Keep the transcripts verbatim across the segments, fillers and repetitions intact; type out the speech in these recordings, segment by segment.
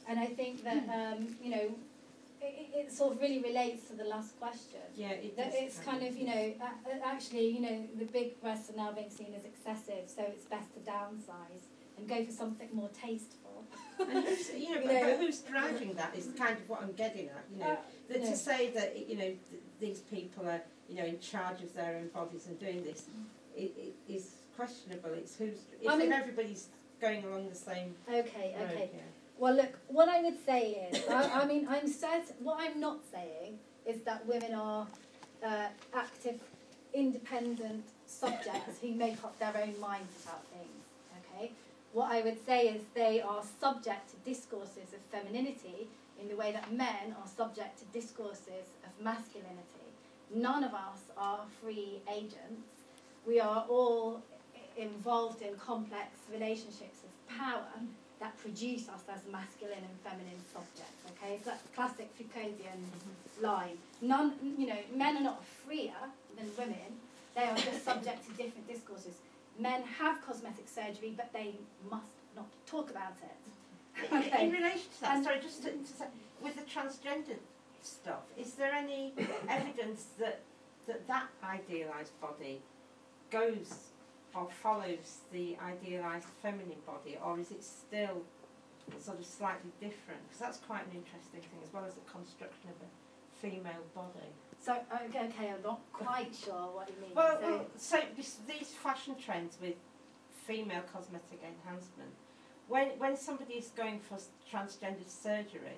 And I think that, um, you know, it, it sort of really relates to the last question. Yeah, it that does it's kind of, you know, uh, actually, you know, the big breasts are now being seen as excessive, so it's best to downsize and go for something more tasteful. And who's, you know, You but, know, but who's driving that is kind of what I'm getting at. You know, Uh, that no. to say that you know th these people are you know in charge of their own bodies and doing this, it, it is questionable. It's who's if, I mean, if everybody's going along the same Okay, road, okay. yeah. Well, look, what I would say is, I, I mean, I'm certain, what I'm not saying is that women are uh, active, independent subjects who make up their own minds about things, okay? What I would say is they are subject to discourses of femininity in the way that men are subject to discourses of masculinity. None of us are free agents. We are all involved in complex relationships of power that produce us as masculine and feminine subjects, okay? So that's classic Foucauldian line. None, you know, men are not freer than women. They are just subject to different discourses. Men have cosmetic surgery, but they must not talk about it. Okay. In relation to that, And sorry, just to, to say, with the transgender stuff, is there any evidence that that, that idealised body goes or follows the idealised feminine body, or is it still sort of slightly different? Because that's quite an interesting thing, as well as the construction of a female body. So, okay, okay, I'm not quite sure what you mean. Well, so, well, so this, these fashion trends with female cosmetic enhancement, when when somebody is going for transgender surgery,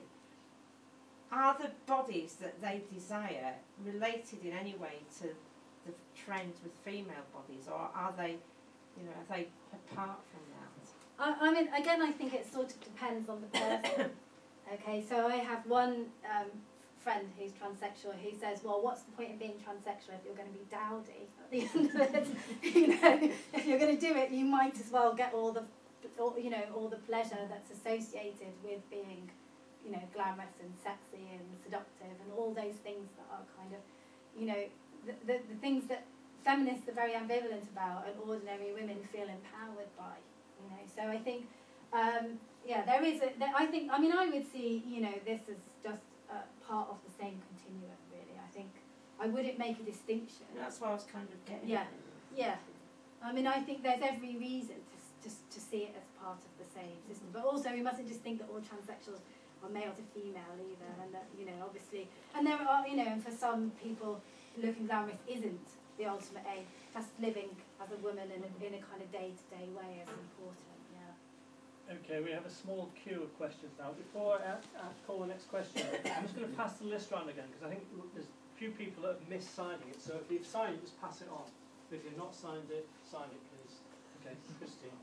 are the bodies that they desire related in any way to the trends with female bodies, or are they, you know, are they apart from that? I, I mean, again, I think it sort of depends on the person. Okay, so I have one um, friend who's transsexual who says, well, what's the point of being transsexual if you're going to be dowdy at the end of it? You know, if you're going to do it, you might as well get all the, all, you know, all the pleasure that's associated with being, you know, glamorous and sexy and seductive and all those things that are kind of, you know, the, the, the things that feminists are very ambivalent about and ordinary women feel empowered by, you know. So I think, um, yeah, there is a, there, I think, I mean, I would see, you know, this as just uh, part of the same continuum, really. I think I wouldn't make a distinction. And that's why I was kind of getting Yeah, at. yeah. I mean, I think there's every reason to, to, to see it as part of the same system. But also, we mustn't just think that all transsexuals are male to female either, and that, you know, obviously, and there are, you know, and for some people, looking glamorous isn't the ultimate aim. Just living as a woman in a, in a kind of day-to-day way is important, yeah. Okay, we have a small queue of questions now. Before I uh, call the next question, I'm just going to pass the list around again, because I think there's a few people that have missed signing it. So if you've signed it, just pass it on. If you've not signed it, sign it, please. Okay, Christine.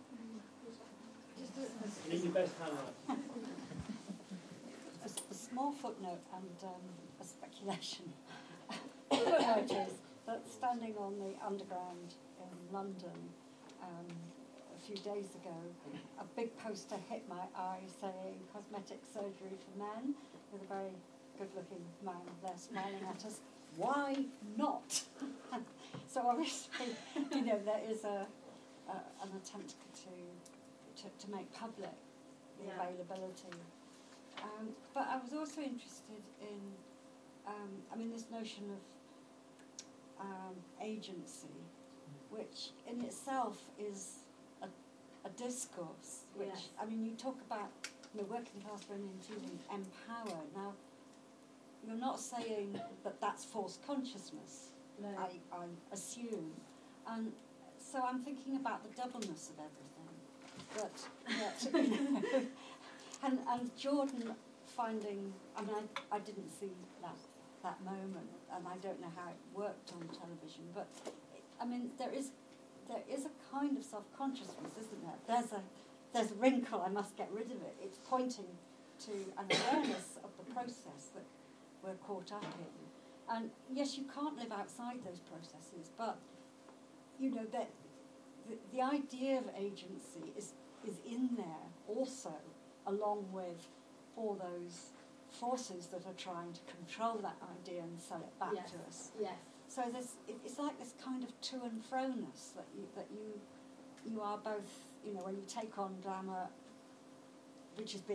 You need your best handwriting. A, a small footnote and um, a speculation. Footnote is that standing on the Underground in London um, a few days ago, a big poster hit my eye saying cosmetic surgery for men, with a very good-looking man there smiling at us. Why not? So obviously, you know, there is a, a an attempt to, to to make public the Yeah. availability. Um, but I was also interested in, um, I mean, this notion of um, agency, which in itself is a, a discourse. Which Yes. I mean, you talk about, you know, working class women feeling empowered. Now, you're not saying that that's false consciousness. No. I, I assume, and so I'm thinking about the doubleness of everything. That, that you know, and and Jordan finding. I mean, I, I didn't see that that moment, and I don't know how it worked on television. But I mean, there is there is a kind of self-consciousness, isn't there? There's a there's a wrinkle. I must get rid of it. It's pointing to an awareness of the process that we're caught up in. And yes, you can't live outside those processes, but you know that the, the idea of agency is is in there also, along with all those forces that are trying to control that idea and sell it back Yes. to us. Yes. So there's it, it's like this kind of to and fro-ness that you that you you are both, you know, when you take on glamour, which is being